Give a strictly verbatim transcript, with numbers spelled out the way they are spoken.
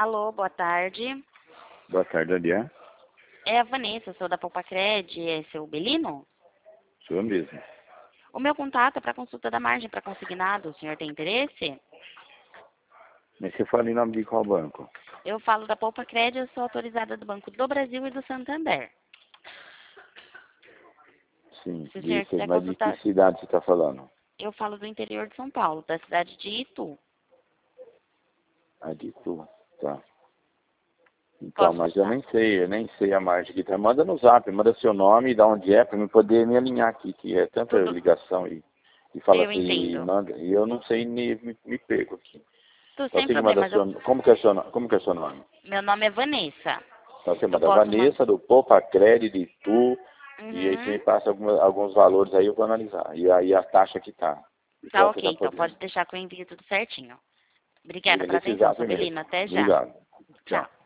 Alô, boa tarde. Boa tarde, ali é? É a Vanessa, sou da Poupacred, é seu Belino? Sou mesmo. O meu contato é para consulta da margem para consignado, o senhor tem interesse? Mas você fala em nome de qual banco? Eu falo da Poupacred, eu sou autorizada do Banco do Brasil e do Santander. Sim, Se o de, senhor quiser mas de que consultar, cidade você está falando? eu falo do interior de São Paulo, da cidade de Itu. Ah, de tu, tá. Então, Posso mas eu passar? nem sei, eu nem sei a margem que tá. Manda no zap, manda seu nome e dá onde é, para eu poder me alinhar aqui, que é tanta Tudo, ligação e, e fala eu assim, entendo. manda, e eu não sei, me, me, me perco aqui. Tudo Então sem você que manda problemas. Eu, seu, como que é seu, no- como que é seu nome? meu nome é Vanessa. Então você Eu manda posso mandar. Vanessa, do Poupa Crédito, de Tu, e aí você me Uhum. passa alguma, alguns valores aí, eu vou analisar. E aí a taxa que tá. E Tá quanto você ok, tá então pode podendo. deixar que eu envio tudo certinho. Obrigada Liga pela nesse atenção, zap seu mesmo. Belino. Até já. Obrigado. Tchau. Tchau.